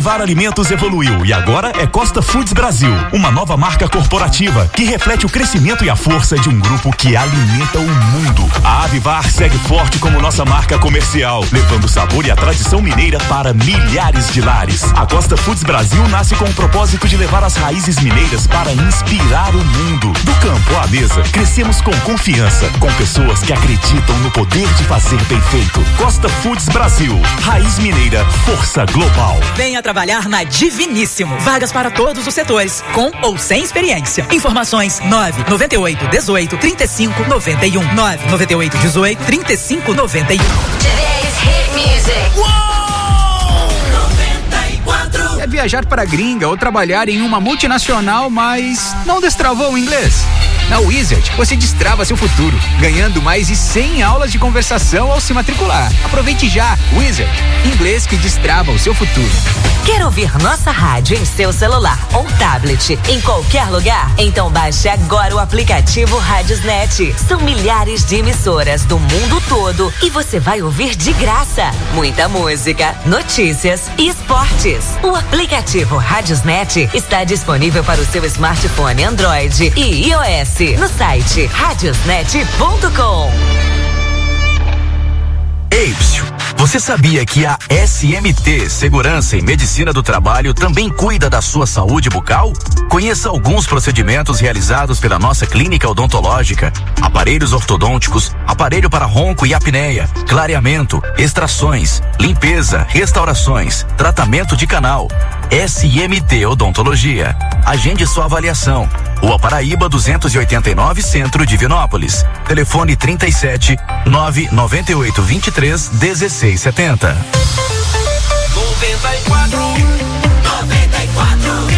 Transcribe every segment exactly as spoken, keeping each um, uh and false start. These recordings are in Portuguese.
Avivar Alimentos evoluiu e agora é Costa Foods Brasil, uma nova marca corporativa que reflete o crescimento e a força de um grupo que alimenta o mundo. A Avivar segue forte como nossa marca comercial, levando o sabor e a tradição mineira para milhares de lares. A Costa Foods Brasil nasce com o propósito de levar as raízes mineiras para inspirar o mundo. Do campo à mesa, crescemos com confiança, com pessoas que acreditam no poder de fazer bem feito. Costa Foods Brasil, raiz mineira, força global. Venha trabalhar na Diviníssimo. Vagas para todos os setores, com ou sem experiência. Informações nove nove oito dezoito trinta e cinco noventa e um nove nove oito dezoito trinta e cinco noventa e um. Today's hit music. Uou! noventa e quatro. Quer viajar para a gringa ou trabalhar em uma multinacional, mas não destravou o inglês? Na Wizard, você destrava seu futuro, ganhando mais de cem aulas de conversação ao se matricular. Aproveite já, Wizard, inglês que destrava o seu futuro. Quer ouvir nossa rádio em seu celular ou tablet, em qualquer lugar? Então baixe agora o aplicativo Radiosnet. São milhares de emissoras do mundo todo e você vai ouvir de graça muita música, notícias e esportes. O aplicativo Radiosnet está disponível para o seu smartphone Android e iOS no site radiosnet ponto com. Ei, psiu, você sabia que a S M T Segurança e Medicina do Trabalho também cuida da sua saúde bucal? Conheça alguns procedimentos realizados pela nossa clínica odontológica: aparelhos ortodônticos, aparelho para ronco e apneia, clareamento, extrações, limpeza, restaurações, tratamento de canal. S M T Odontologia. Agende sua avaliação. Rua Paraíba duzentos e oitenta e nove, Centro, Divinópolis. Telefone trinta e sete, nove nove oito, vinte e três, dezesseis setenta. noventa e quatro, noventa e quatro.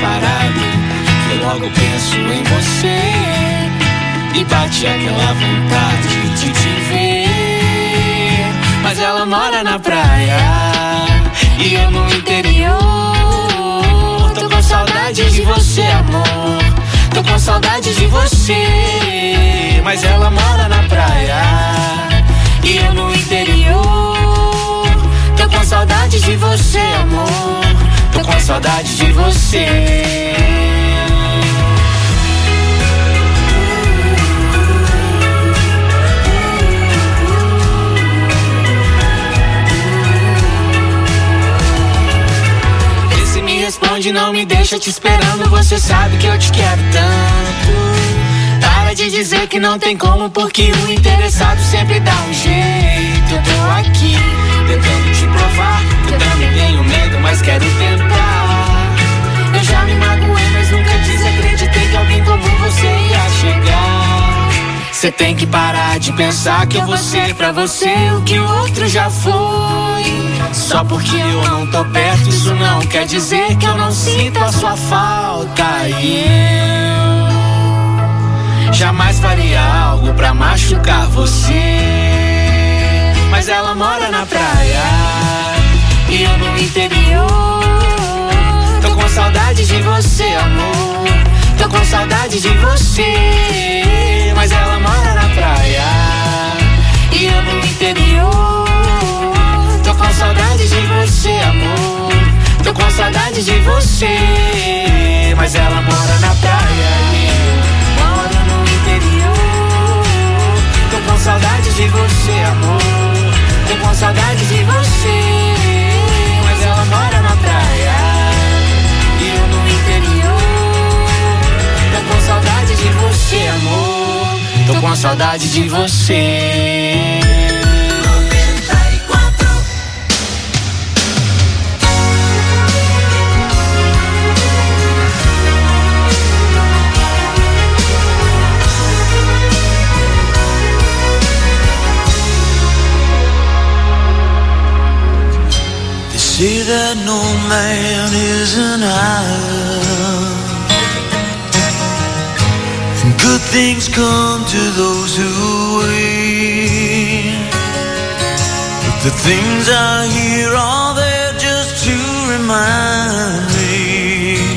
parado, eu logo penso em você e bate aquela vontade de te ver. Mas ela mora na praia e eu no interior. Tô com saudade de você, amor. Tô com saudade de você. Mas ela mora na praia e eu no interior. Tô com saudade de você, amor. Tô com saudade de você. Esse me responde, não me deixa te esperando. Você sabe que eu te quero tanto. Para de dizer que não tem como, porque o interessado sempre dá um jeito. Eu tô aqui tentando te provar que eu também tenho medo, mas quero tentar. Eu já me magoei, mas nunca desacreditei que alguém como você ia chegar. Cê tem que parar de pensar que eu vou ser pra você o que o outro já foi. Só porque eu não tô perto, isso não quer dizer que eu não sinto a sua falta. E eu jamais faria algo pra machucar você. Mas ela mora na praia e eu no interior. Tô com saudade de você, amor. Tô com saudade de você. Mas ela mora na praia e eu no interior. Tô com saudade de você, amor. Tô com saudade de você. Mas ela mora na praia e eu moro no interior. Tô com saudade de você, amor. Tô com saudade de você. Mas ela mora na praia e eu no interior. Tô com saudade de você, amor. Tô com saudade de você. Say that no man is an island, and good things come to those who wait. But the things I hear are there just to remind me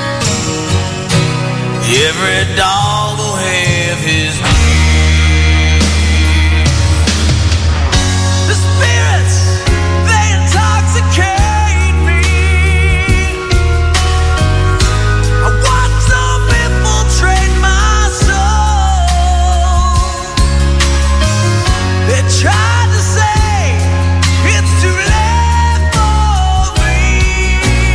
every dog will have his day. The spirits, they intoxicate. Tried to say it's too late for me.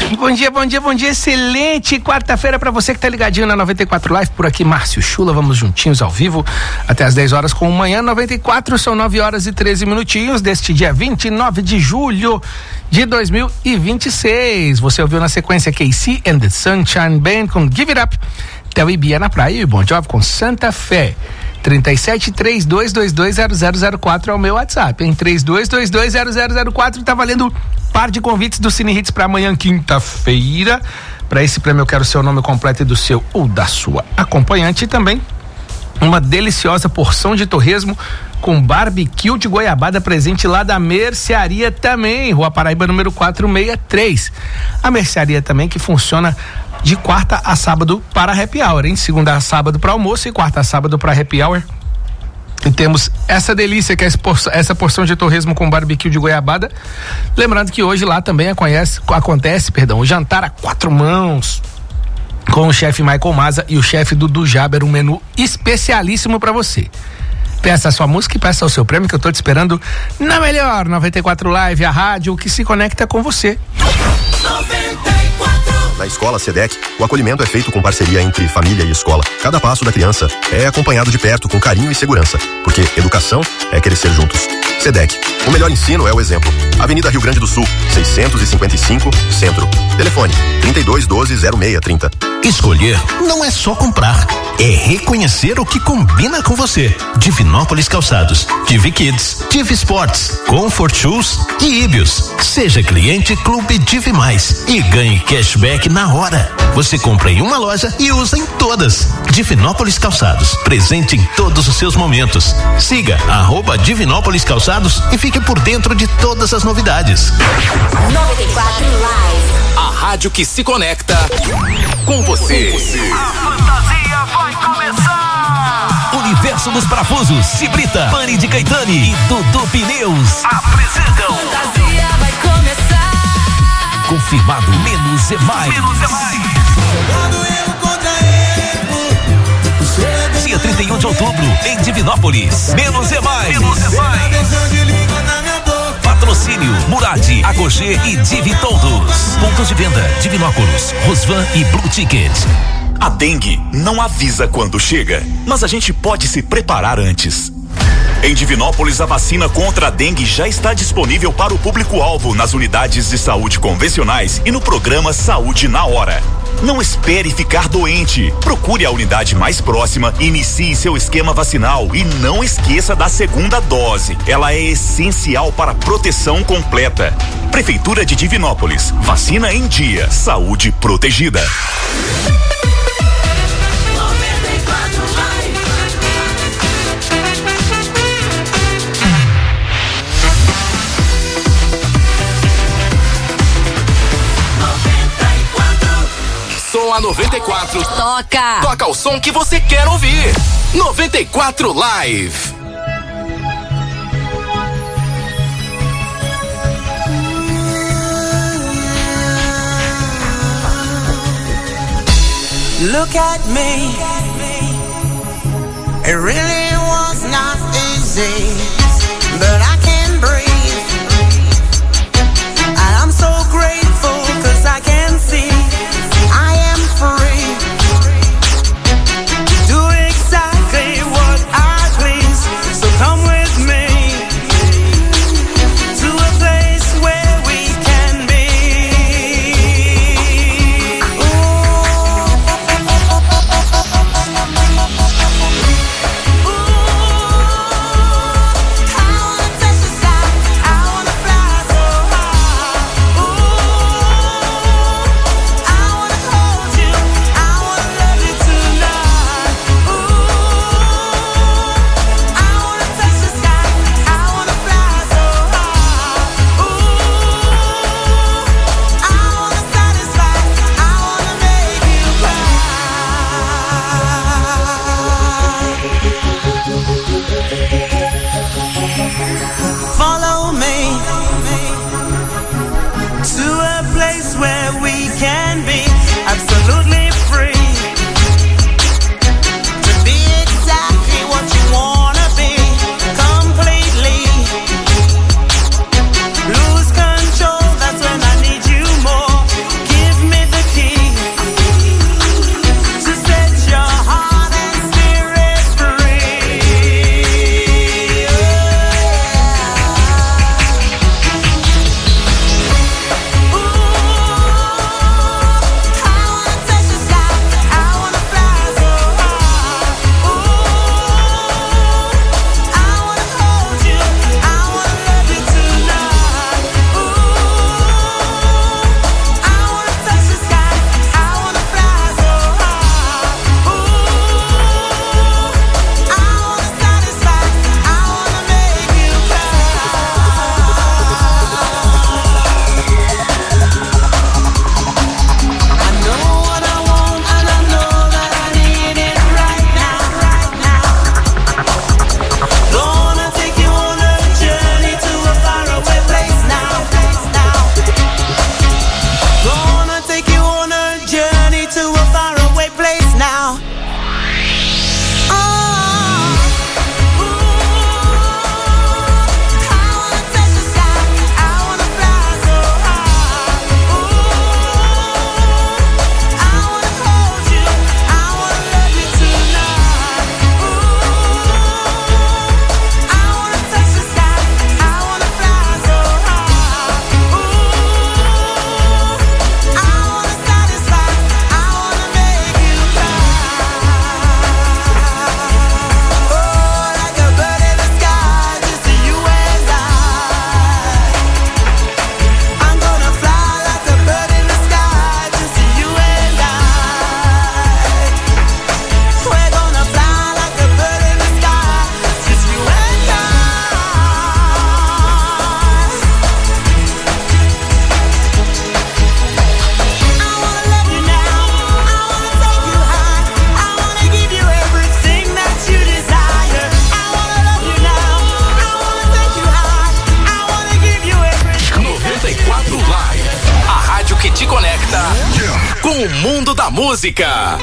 Bom dia, bom dia, bom dia, excelente quarta-feira pra você que tá ligadinho na noventa e quatro Live, por aqui Márcio Chula, vamos juntinhos ao vivo até as dez horas com o Manhã noventa e quatro, são nove horas e treze minutinhos deste dia vinte e nove de julho de dois mil e vinte e seis. Você ouviu na sequência K C and the Sunshine Band com Give It Up, Theo e Bia na praia e Bon Jovi com Santa Fé. trinta e sete, trinta e dois, vinte e dois, zero zero zero quatro é o meu WhatsApp, em trinta e dois, vinte e dois, zero zero zero quatro, tá valendo par de convites do Cine Hits para amanhã, quinta-feira. Para esse prêmio eu quero o seu nome completo e do seu ou da sua acompanhante, e também uma deliciosa porção de torresmo com barbecue de goiabada presente lá da Mercearia também, Rua Paraíba número quatrocentos e sessenta e três. A Mercearia também que funciona de quarta a sábado para happy hour, hein? Segunda a sábado para almoço e quarta a sábado para happy hour. E temos essa delícia que é essa porção de torresmo com barbecue de goiabada. Lembrando que hoje lá também acontece, acontece perdão, o jantar a quatro mãos com o chefe Michael Maza e o chefe Dudu Jaber, um menu especialíssimo para você. Peça a sua música e peça o seu prêmio que eu tô te esperando na melhor noventa e quatro Live, a rádio que se conecta com você. Na Escola SEDEC, o acolhimento é feito com parceria entre família e escola. Cada passo da criança é acompanhado de perto com carinho e segurança, porque educação é crescer juntos. SEDEC, o melhor ensino é o exemplo. Avenida Rio Grande do Sul, seiscentos e cinquenta e cinco, Centro. Telefone trinta e dois, doze, zero seis trinta. Escolher não é só comprar, é reconhecer o que combina com você. Divinópolis Calçados, Divi Kids, Divi Sports, Comfort Shoes e Ibios. Seja cliente Clube Divi Mais e ganhe cashback na hora. Você compra em uma loja e usa em todas. Divinópolis Calçados, presente em todos os seus momentos. Siga arroba Divinópolis Calçados e fique por dentro de todas as novidades. noventa e quatro Live. A rádio que se conecta com você. A fantasia vai começar. Universo dos Parafusos, Cibrita, Pane de Caetani e Dudu Pneus apresentam. Fantasia vai começar. Confirmado, menos é mais. Menos é mais. Dia trinta e um de outubro, em Divinópolis. Menos é mais. Menos é mais. Patrocínio Murad, Agogê e Divi Todos. Pontos de venda: Divinópolis, Rosvan e Blue Ticket. A dengue não avisa quando chega, mas a gente pode se preparar antes. Em Divinópolis, a vacina contra a dengue já está disponível para o público-alvo nas unidades de saúde convencionais e no programa Saúde na Hora. Não espere ficar doente. Procure a unidade mais próxima e inicie seu esquema vacinal e não esqueça da segunda dose. Ela é essencial para a proteção completa. Prefeitura de Divinópolis. Vacina em dia. Saúde protegida. Som a noventa e quatro. Toca. Toca o som que você quer ouvir. noventa e quatro Live. Look at me. It really was not easy, but I can breathe. And I'm so grateful 'cause I can see I am free. Do exactly what I please. So come with me to a place where we can be. Follow me to a place where we can be absolutely free. To be exactly what you wanna be, completely. Lose control, that's when I need you more. Give com o mundo da música.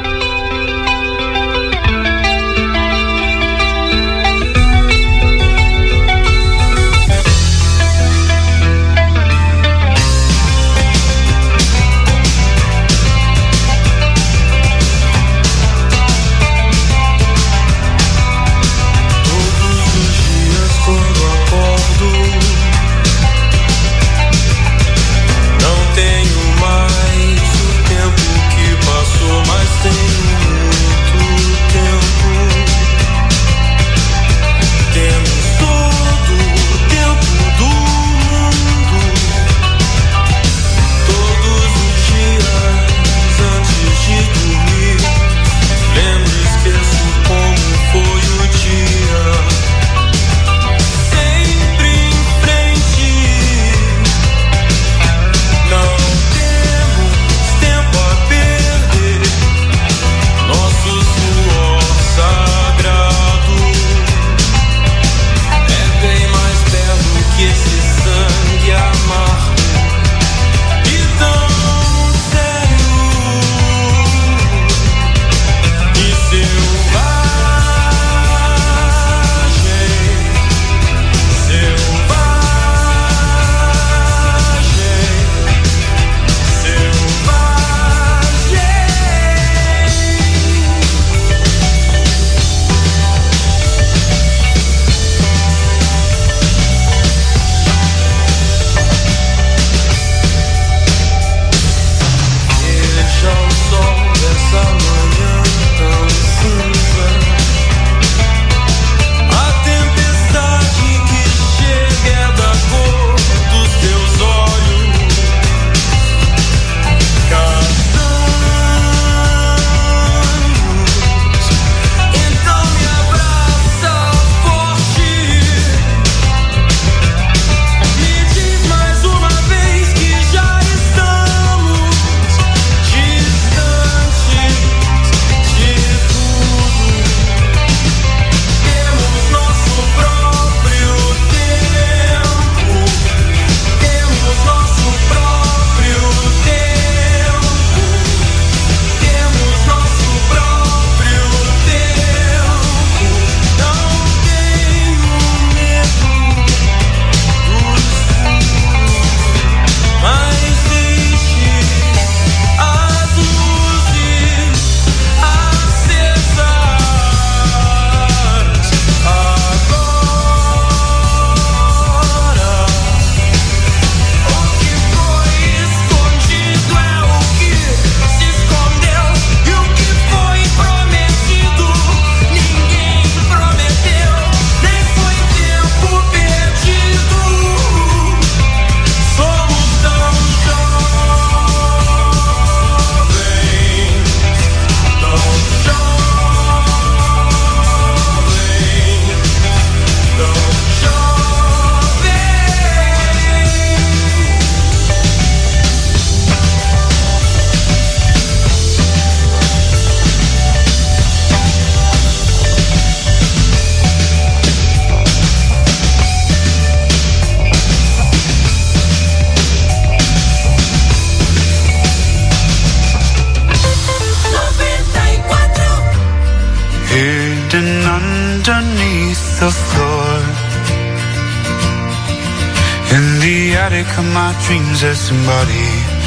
Of my dreams, there's somebody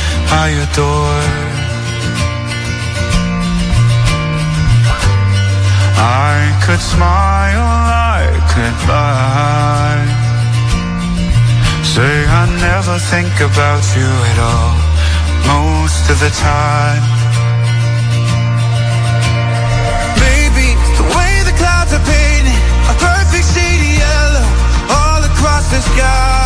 I adore. I could smile, I could lie, say I never think about you at all, most of the time. Maybe the way the clouds are painted a perfect shade of yellow all across the sky.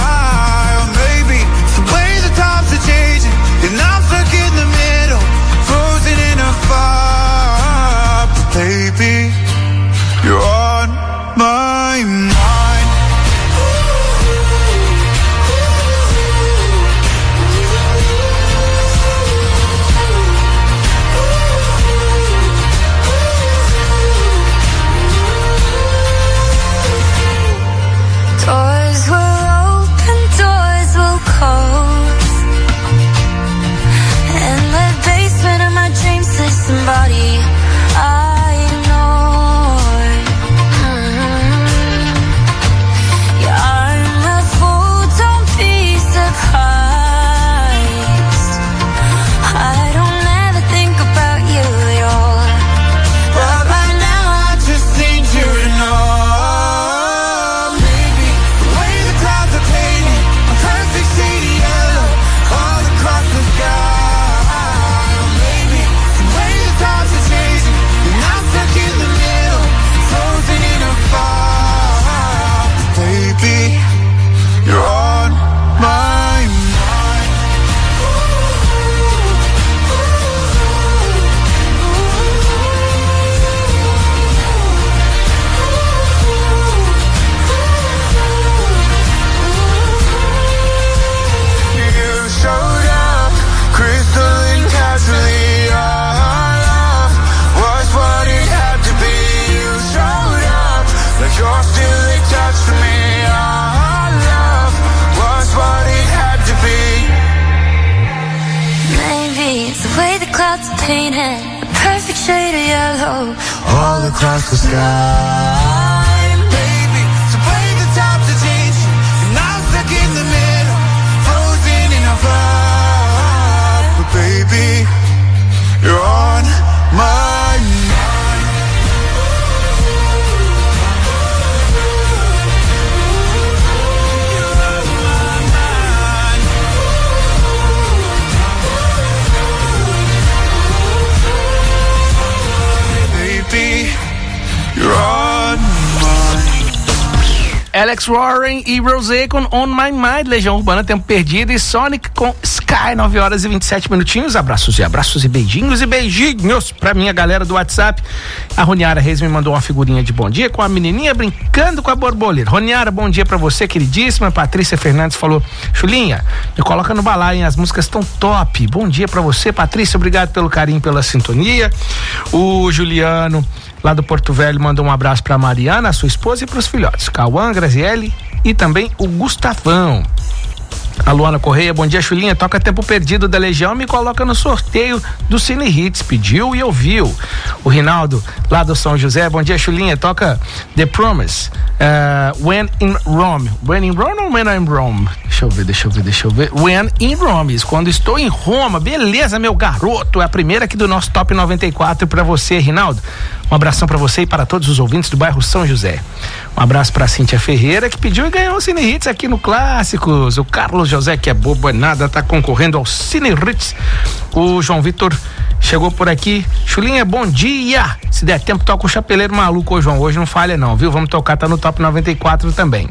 And I'm stuck in the middle, frozen in a fire. But baby, you're on my mind. Doors were It's the way the clouds are painted, a perfect shade of yellow, all across the sky. Baby, so break the times are changing, and I'm stuck in the middle, frozen in a fire. But baby, you're on my mind. You're on my mind. Baby, you're on mine. Alex Warren e Rosé com On My Mind, Legião Urbana, Tempo Perdido, e Sonic com Sky, nove horas e vinte e sete minutinhos. Abraços e abraços e beijinhos e beijinhos pra minha galera do WhatsApp. A Roniara Reis me mandou uma figurinha de bom dia com a menininha brincando com a borboleta. Roniara, bom dia pra você, queridíssima. Patrícia Fernandes falou: Chulinha, me coloca no balaio, hein? As músicas estão top. Bom dia pra você, Patrícia, obrigado pelo carinho, pela sintonia. O Juliano, lá do Porto Velho, mandou um abraço pra Mariana, a sua esposa, e pros filhotes, Cauã, Graziele e também o Gustavão. A Luana Correia, bom dia, Chulinha, toca Tempo Perdido da Legião, me coloca no sorteio do Cine Hits, pediu e ouviu. O Rinaldo, lá do São José, bom dia, Chulinha, toca The Promise, uh, When in Rome. When in Rome ou When I'm Rome? Deixa eu ver, deixa eu ver, deixa eu ver. When in Rome, quando estou em Roma. Beleza, meu garoto, é a primeira aqui do nosso Top noventa e quatro pra você, Rinaldo. Um abração pra você e para todos os ouvintes do bairro São José. Um abraço pra Cíntia Ferreira, que pediu e ganhou o Cine Hits aqui no Clássicos. O Carlos José, que é bobo é nada, tá concorrendo ao Cine Hits. O João Vitor chegou por aqui. Chulinha, bom dia. Se der tempo, toca o Chapeleiro Maluco, ô João. Hoje não falha não, viu? Vamos tocar, tá no Top noventa e quatro também.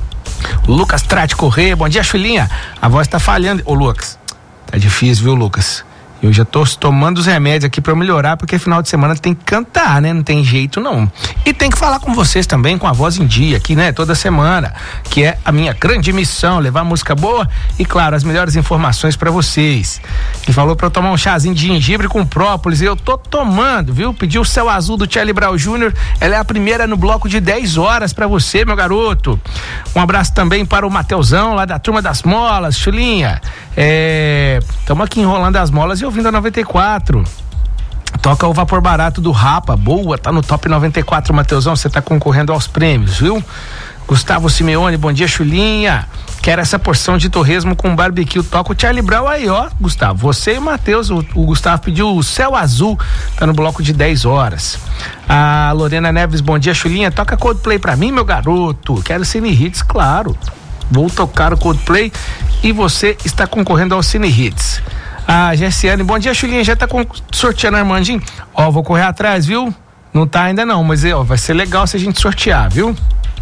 O Lucas Trate Correia, bom dia, Chulinha. A voz tá falhando. Ô, Lucas, tá difícil, viu, Lucas? Eu já tô tomando os remédios aqui pra melhorar, porque final de semana tem que cantar, né? Não tem jeito, não. E tem que falar com vocês também, com a voz em dia aqui, né? Toda semana, que é a minha grande missão, levar música boa e, claro, as melhores informações pra vocês. Ele falou pra eu tomar um chazinho de gengibre com própolis e eu tô tomando, viu? Pediu o Céu Azul do Charlie Brown Júnior Ela é a primeira no bloco de dez horas pra você, meu garoto. Um abraço também para o Mateuzão, lá da Turma das Molas, Chulinha. É... Tamo aqui enrolando as molas e ouvindo a noventa e quatro. Toca o Vapor Barato do Rapa, boa, tá no Top noventa e quatro, Mateuzão, você tá concorrendo aos prêmios, viu? Gustavo Simeone, bom dia, Chulinha. Quero essa porção de torresmo com barbecue. Toca o Charlie Brown aí, ó, Gustavo. Você e o Matheus, o, o Gustavo pediu o Céu Azul, tá no bloco de dez horas. A Lorena Neves, bom dia, Chulinha. Toca Coldplay pra mim, meu garoto. Quero Cine Hits, claro. Vou tocar o Coldplay e você está concorrendo ao Cine Hits. A Gerciane, bom dia, Chulinha. Já tá com, sorteando, Armandinho? Ó, vou correr atrás, viu? Não tá ainda não, mas ó, vai ser legal se a gente sortear, viu?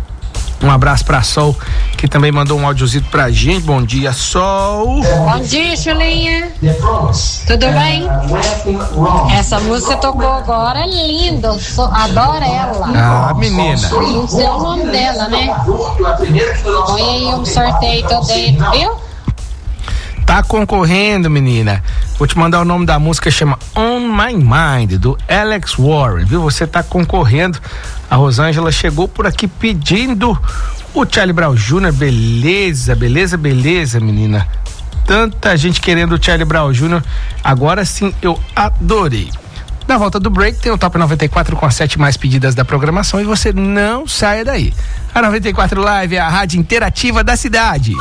Um abraço pra Sol, que também mandou um áudiozito pra gente. Bom dia, Sol. Bom dia, Chulinha. Tudo bem? Essa música que tocou agora é linda. So, adoro ela. Ah, menina. Não sei o nome dela, né? Põe aí um sorteio todo dentro, viu? Tá concorrendo, menina. Vou te mandar o nome da música, chama On My Mind, do Alex Warren, viu? Você tá concorrendo. A Rosângela chegou por aqui pedindo o Charlie Brown Júnior Beleza, beleza, beleza, menina. Tanta gente querendo o Charlie Brown Júnior Agora sim, eu adorei. Na volta do break tem o Top noventa e quatro com as sete mais pedidas da programação e você não saia daí. A noventa e quatro Live é a rádio interativa da cidade.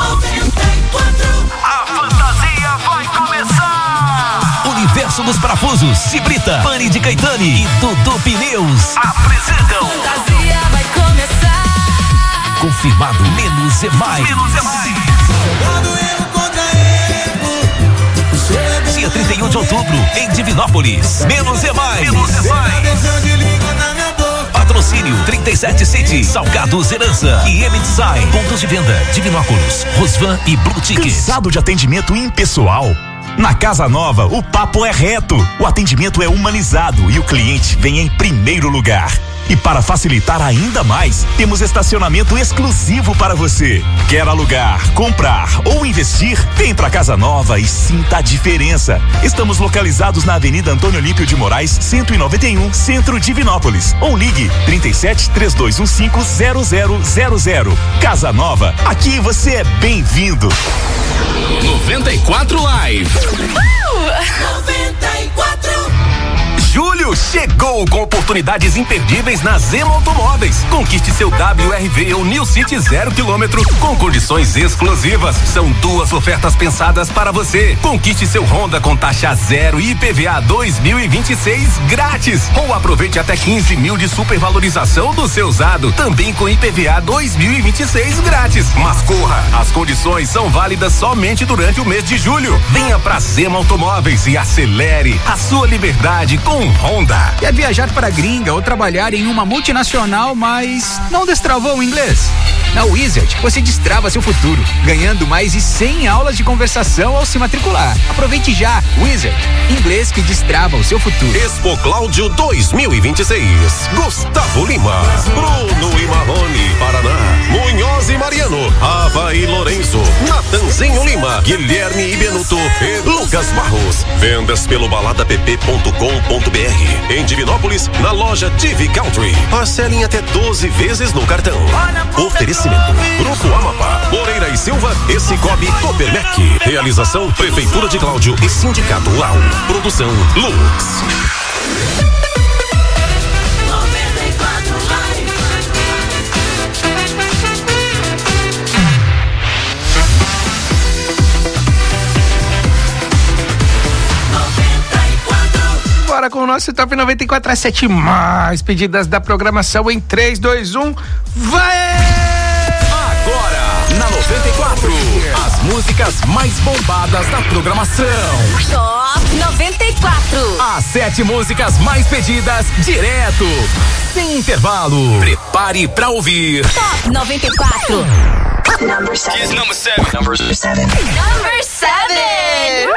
A fantasia vai começar! Universo dos Parafusos, Cibrita, Pane de Caetani e Dudu Pneus apresentam. Fantasia vai começar. Confirmado, menos é mais. Menos é mais. Dia trinta e um de outubro, em Divinópolis. Menos é mais. Menos é mais. Patrocínio trinta e sete City, Salgados Herança e M Design. Pontos de venda, Divinópolis, Rosvan e Blue Ticket. Cansado de atendimento impessoal? Na Casa Nova, o papo é reto, o atendimento é humanizado e o cliente vem em primeiro lugar. E para facilitar ainda mais, temos estacionamento exclusivo para você. Quer alugar, comprar ou investir? Vem pra Casa Nova e sinta a diferença. Estamos localizados na Avenida Antônio Olímpio de Moraes, cento e noventa e um, Centro Divinópolis. Ou ligue trinta e sete, três dois um cinco, zero zero zero zero. Casa Nova, aqui você é bem-vindo. noventa e quatro Live. Uh! oportunidades imperdíveis na Zema Automóveis. Conquiste seu W R V ou New City zero quilômetro com condições exclusivas. São duas ofertas pensadas para você. Conquiste seu Honda com taxa zero e I P V A dois mil e vinte e seis grátis. Ou aproveite até quinze mil de supervalorização do seu usado, também com I P V A dois mil e vinte e seis grátis. Mas corra, as condições são válidas somente durante o mês de julho. Venha pra Zema Automóveis e acelere a sua liberdade com Honda. Quer viajar para a gringa ou trabalhar em uma multinacional, mas não destravou o inglês? Na Wizard, você destrava seu futuro, ganhando mais de cem aulas de conversação ao se matricular. Aproveite já, Wizard, inglês que destrava o seu futuro. Expo Cláudio dois mil e vinte e seis. Gustavo Lima, Bruno e Marrone, Paraná, Munhoz e Mariano, Ava e Lourenço, Natanzinho Lima, Guilherme e Benuto e Lucas Barros. Vendas pelo balada p p ponto com ponto b r. Em Divinópolis, na loja T V Country. Parcelem até doze vezes no cartão. Oferecimento Grupo Amapá, Moreira e Silva e Cicobi Copermec. Realização Prefeitura de Cláudio e Sindicato Lau. Produção Lux. Bora com o nosso Top noventa e quatro, as sete mais pedidas da programação em três, dois, um, vai! Agora, na noventa e quatro, as músicas mais bombadas da programação. Top noventa e quatro. As sete músicas mais pedidas direto, sem intervalo. Prepare pra ouvir. Top noventa e quatro. Number seven. Number seven. Number seven. Number seven.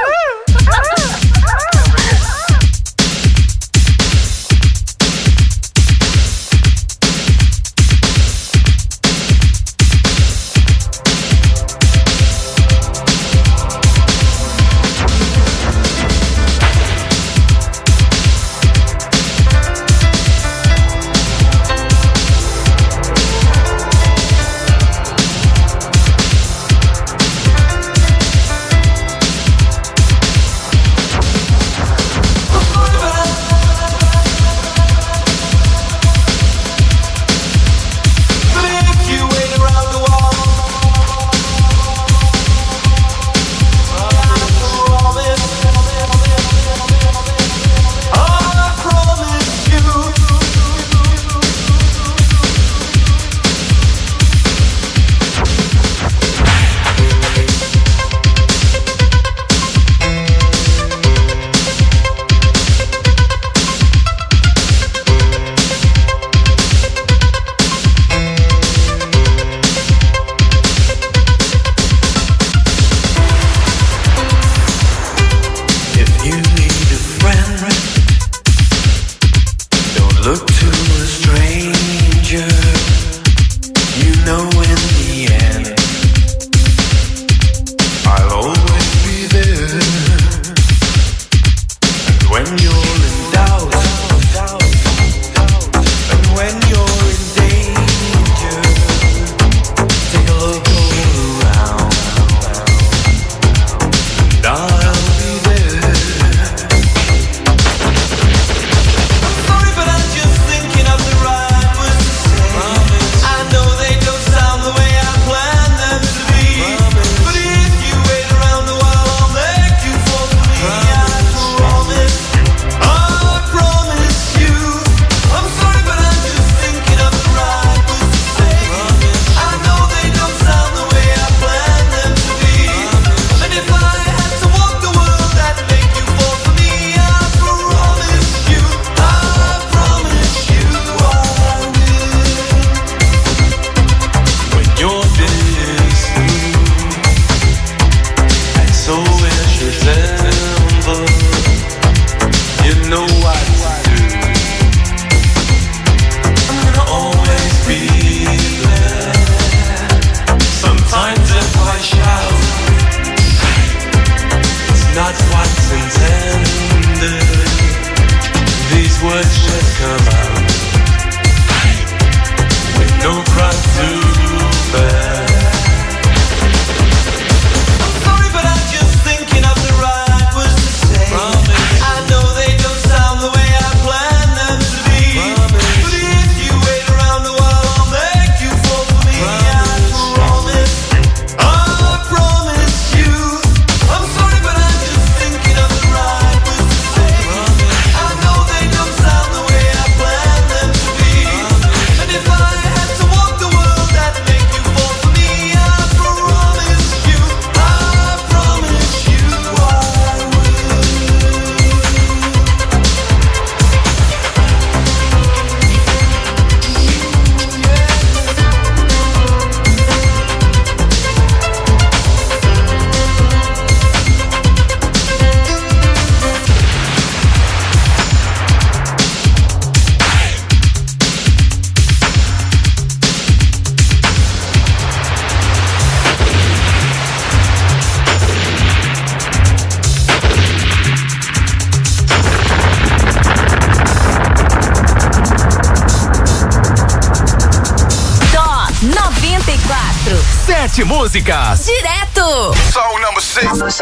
Sete músicas. Direto. Song number six. Number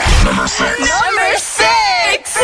six.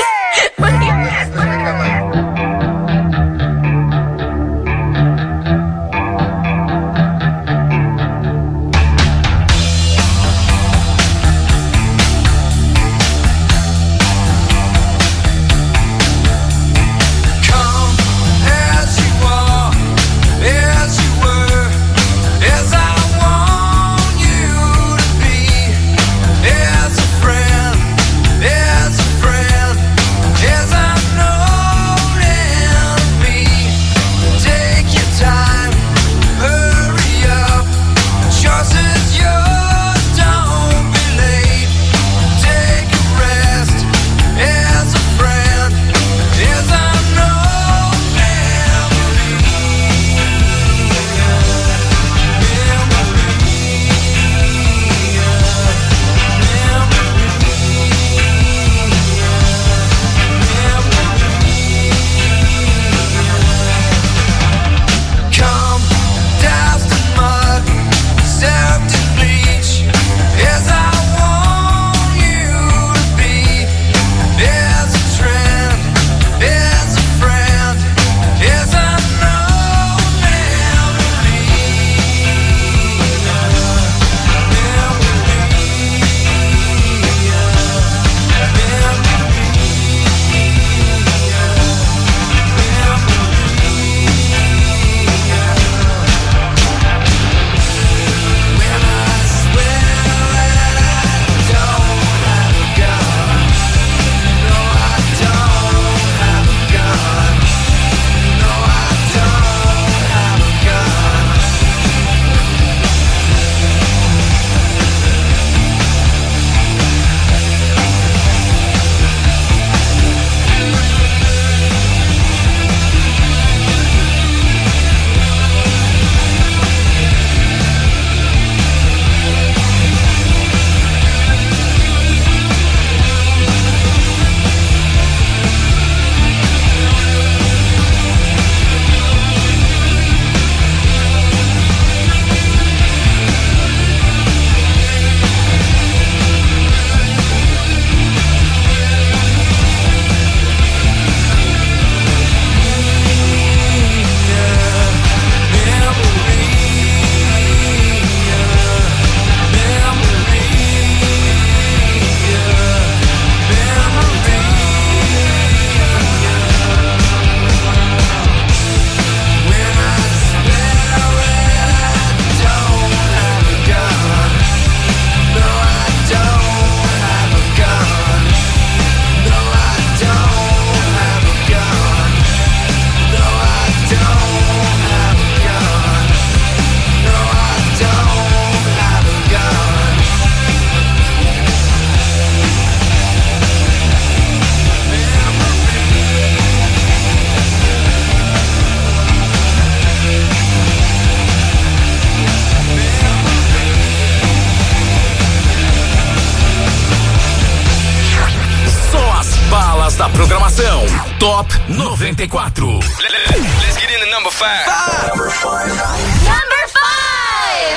Da programação Top noventa e quatro. Let's get into number five. five. Number five. Number five.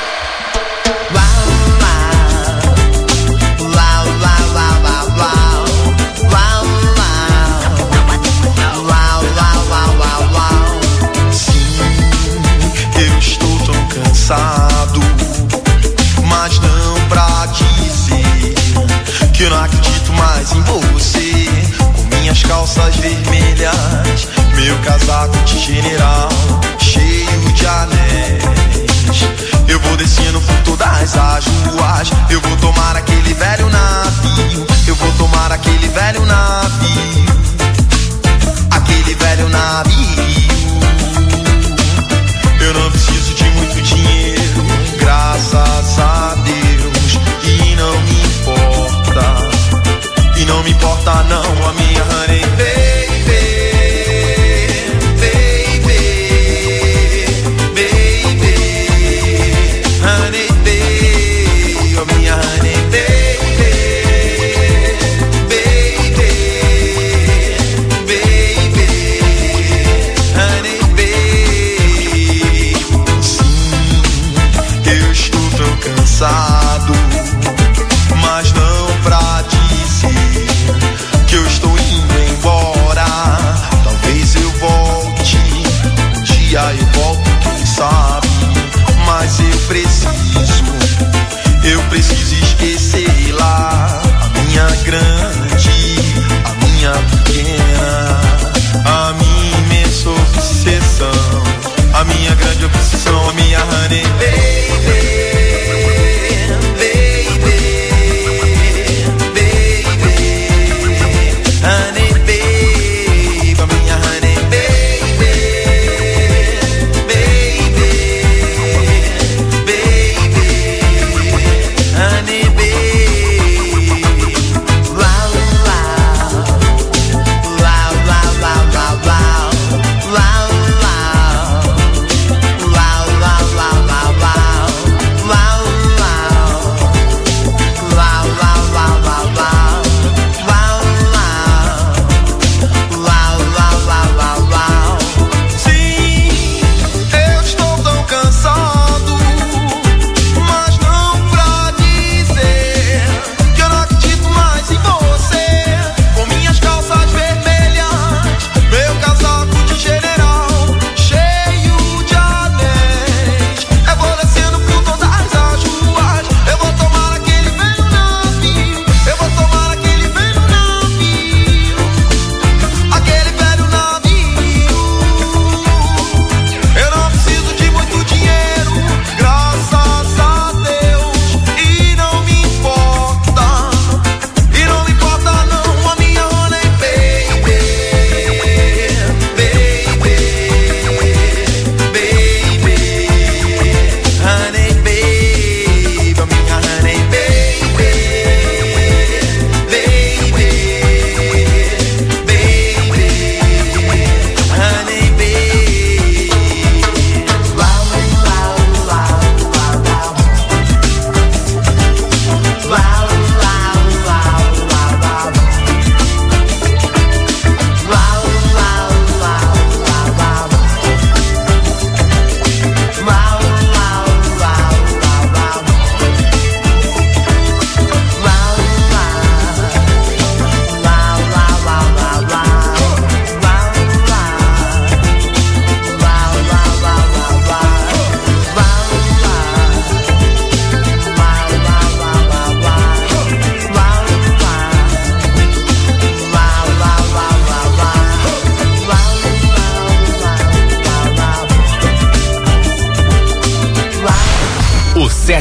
Wow, wow, wow, wow, wow, wow, wow, wow, wow, wow, wow. Sim, eu estou tão cansado, mas não pra dizer que eu não acredito mais em você. Minhas calças vermelhas, meu casaco de general, cheio de anéis.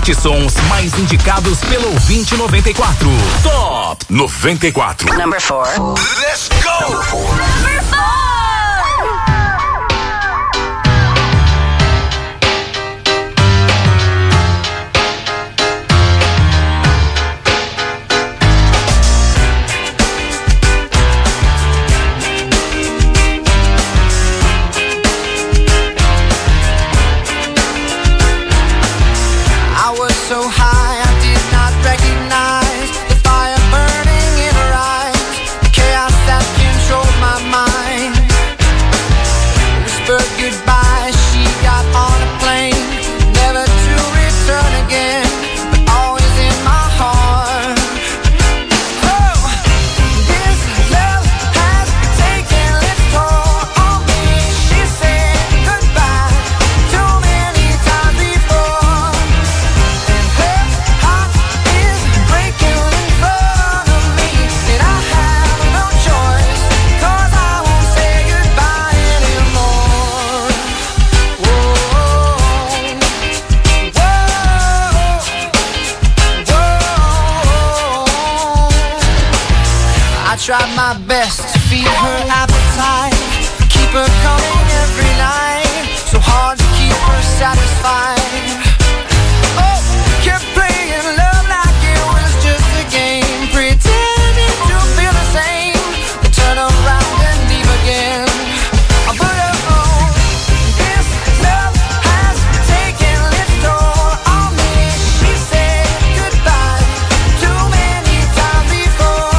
sete sons mais indicados pelo ouvinte noventa e quatro. Top noventa e quatro. Number four. Let's go! Number four! So high, I did not recognize the fire burning in her eyes, the chaos that controlled my mind. Whispered goodbye, she got on a plane, never to return again, but always in my heart. Oh, this love has taken its toll on me. She said goodbye too many times before. Tried my best to feed her appetite, keep her coming every night, so hard to keep her satisfied. Oh, kept playing love like it was just a game, pretending to feel the same, but turn around and leave again. But oh, this love has taken its toll on me. She said goodbye too many times before.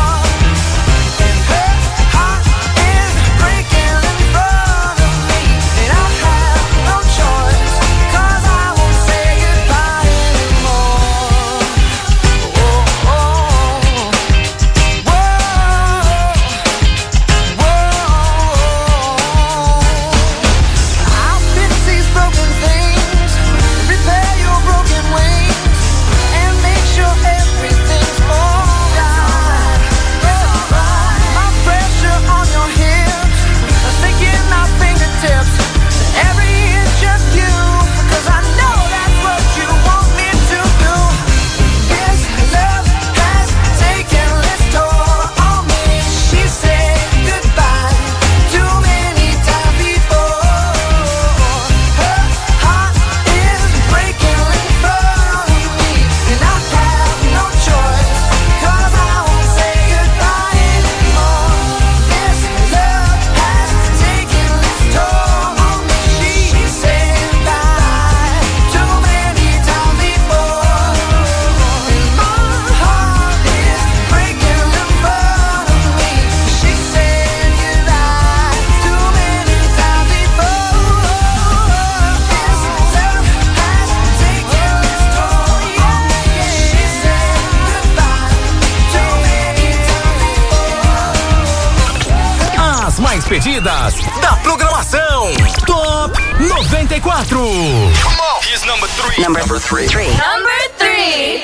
Pedidas da programação Top noventa e quatro. Come on, here's number three. Number, number three. three. Number three.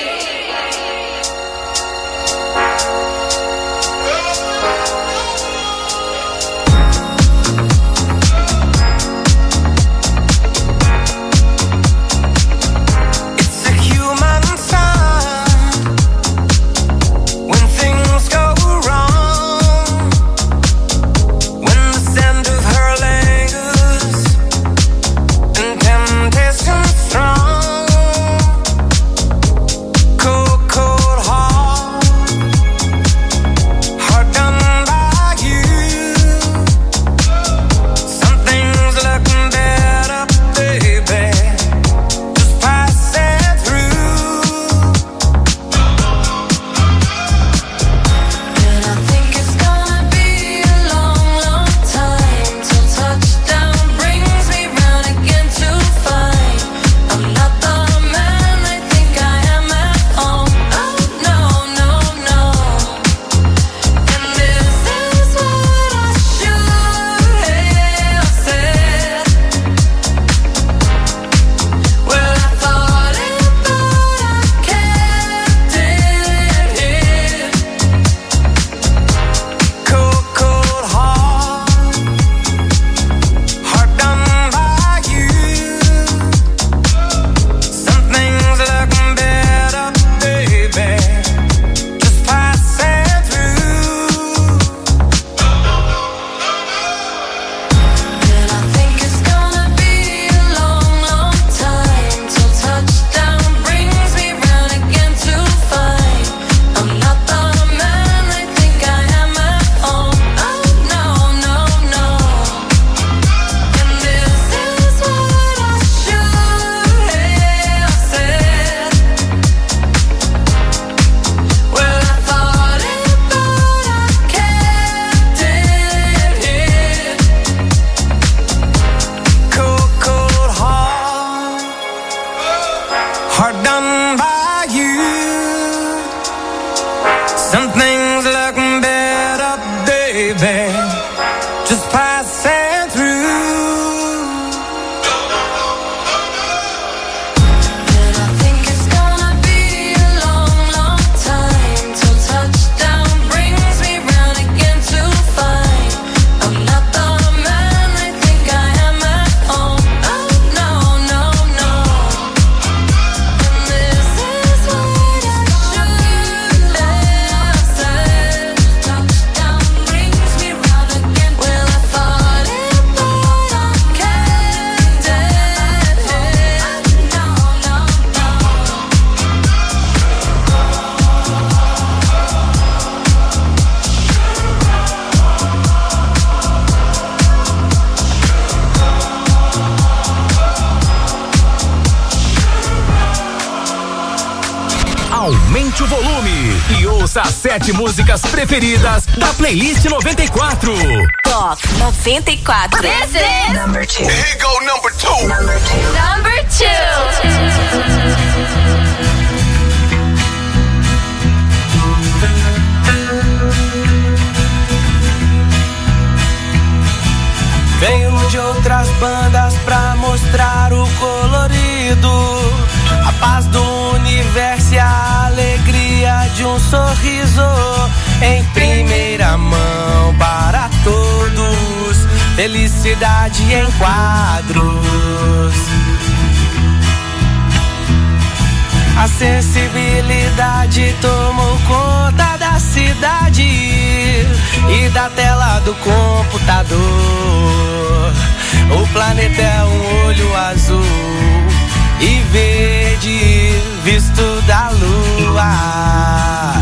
Strong, just passing through. Aumente o volume e ouça as sete músicas preferidas da playlist noventa e quatro. Top noventa e quatro. This is number two. Here go number two. Number two. Number two. Venho de outras bandas pra mostrar o colorido, a paz do universo e a alegria de um sorriso em primeira mão para todos, felicidade em quadros. A sensibilidade tomou conta da cidade e da tela do computador. O planeta é um olho azul e verde visto da lua.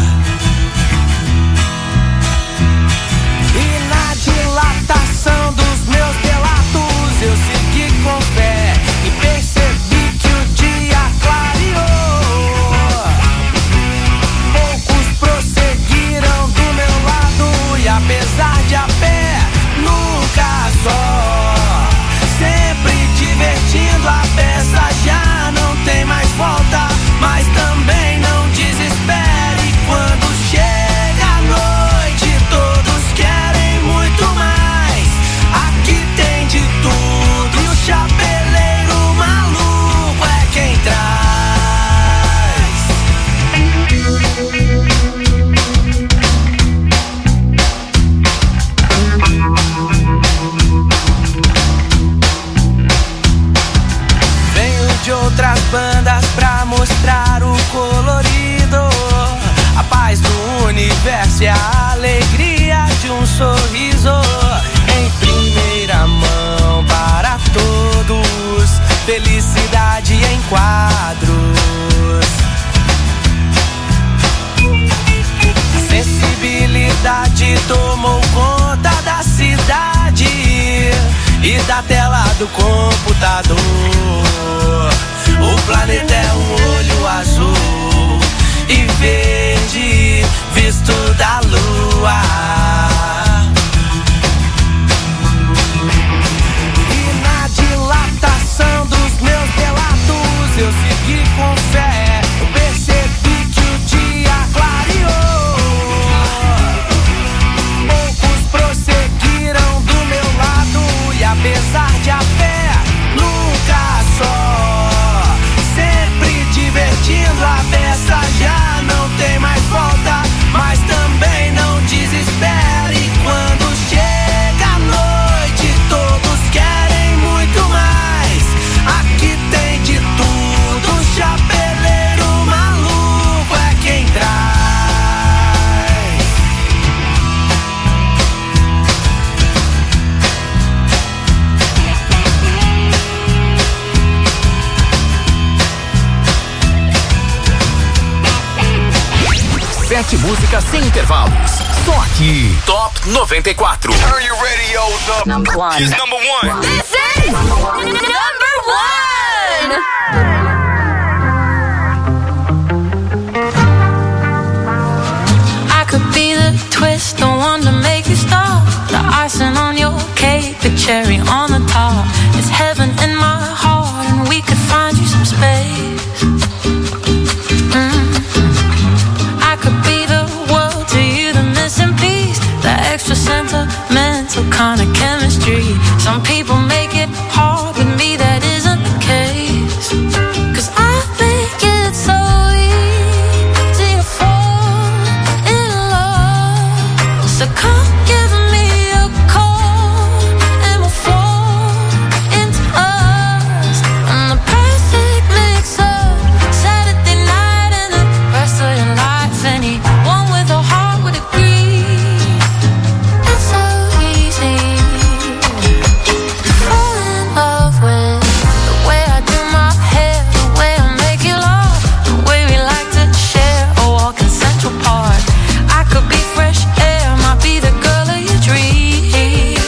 E na dilatação dos meus relatos eu segui com fé e percebi que o dia clareou. Poucos prosseguiram do meu lado e apesar de a pé, nunca só, sempre divertindo a peça, já não tem mais volta, mas também não desespere quando chega a noite, todos querem muito mais. Aqui tem de tudo e o chapeleiro maluco é quem traz. De outras bandas pra mostrar o colorido, a paz do universo e a alegria de um sorriso em primeira mão para todos, felicidade em quadros. A sensibilidade tomou conta da cidade e da tela do computador. O planeta é um olho azul e verde visto da lua. E na dilatação dos meus relatos eu segui com fé, eu percebi que o dia clareou. Poucos prosseguiram do meu lado e apesar de a pé, nunca só, sempre divertindo a peça, já não tem mais volta, mas também não desespere quando chega a noite, todos querem muito mais. Aqui tem de tudo, o chapeleiro maluco é quem traz. Sete músicas sem intervalos. Só aqui. Top noventa e quatro. Turn your radios up. Number one. Here's number one. This is number one. I could be the twist, the one to make you stop, the icing on your cake, the cherry on the top. It's heaven in my heart, and we could find you some space. Mm-hmm. I could be the world to you, the missing piece, the extra sentimental. some kind of chemistry. Some people make it hard, with me that isn't the case. Cause I think it's so easy to fall in love. So come give me a call and we'll fall into us. I'm the perfect mix up Saturday night and the rest of your life. Anyone with a heart would agree. It's so easy to fall in love with the way I do my hair, the way I make you laugh, the way we like to share a walk in Central Park. I could be fresh air, might be the girl of your dreams.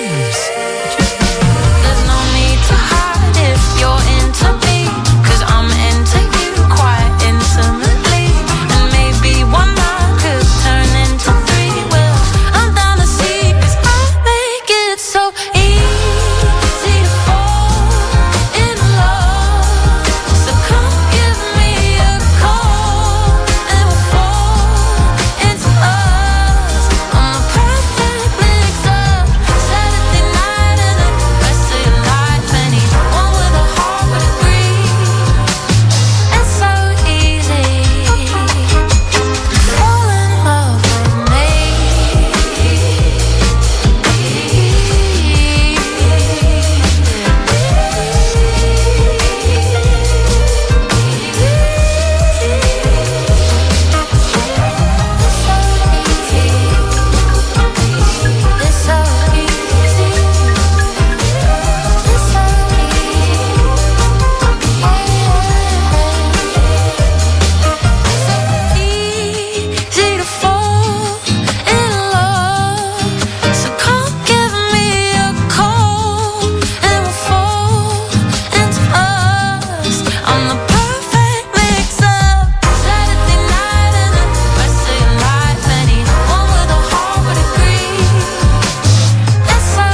There's no need to hide if you're into me, cause I'm into you quite intimately. And maybe one night could turn into three. Well, I'm down to see, cause I make it so easy to fall in love. So come give me a call and we'll fall into us. I'm the perfect mix up Saturday night and the rest of your life. Anyone with a heart would agree. It's so easy to fall in love with me. It's so easy. It's so easy to fall in love. So come give me a call and we'll fall into us. I'm the perfect mix up Saturday night and the rest of your life. Anyone with a heart would agree. It's so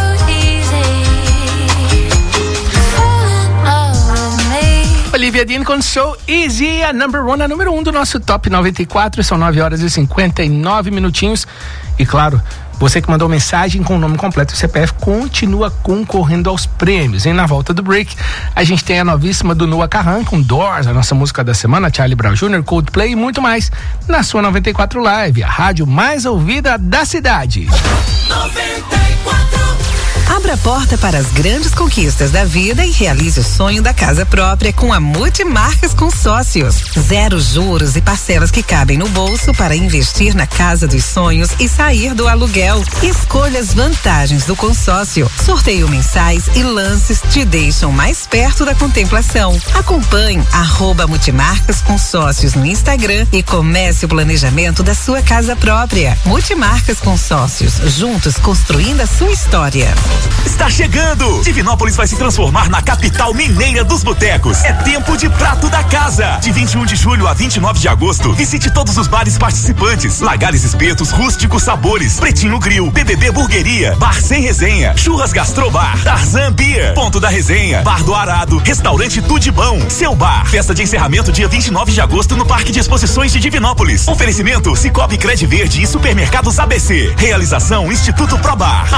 easy to fall in love with me. Olivia Dean com So Easy, a number one, a número um do nosso Top noventa e quatro. São nove horas e cinquenta e nove minutinhos. E claro, você que mandou mensagem com o nome completo e C P F continua concorrendo aos prêmios. E na volta do break, a gente tem a novíssima do Noah Kahan com Doors, a nossa música da semana, Charlie Brown Júnior, Coldplay e muito mais na sua noventa e quatro Live, a rádio mais ouvida da cidade. Abra a porta para as grandes conquistas da vida e realize o sonho da casa própria com a Multimarcas Consórcios. Zero juros e parcelas que cabem no bolso para investir na casa dos sonhos e sair do aluguel. Escolha as vantagens do consórcio. Sorteio mensais e lances te deixam mais perto da contemplação. Acompanhe arroba Multimarcas Consórcios no Instagram e comece o planejamento da sua casa própria. Multimarcas Consórcios, juntos construindo a sua história. Está chegando! Divinópolis vai se transformar na capital mineira dos botecos. É tempo de prato da casa. De vinte e um de julho a vinte e nove de agosto, visite todos os bares participantes. Lagares Espetos, Rústicos Sabores, Pretinho Grill, B B B Burgueria, Bar Sem Resenha, Churras Gastrobar, Tarzan Beer, Ponto da Resenha, Bar do Arado, Restaurante Tudibão, Seu Bar. Festa de encerramento dia vinte e nove de agosto no Parque de Exposições de Divinópolis. Oferecimento Cicobi Cred Verde e Supermercados A B C. Realização Instituto Probar.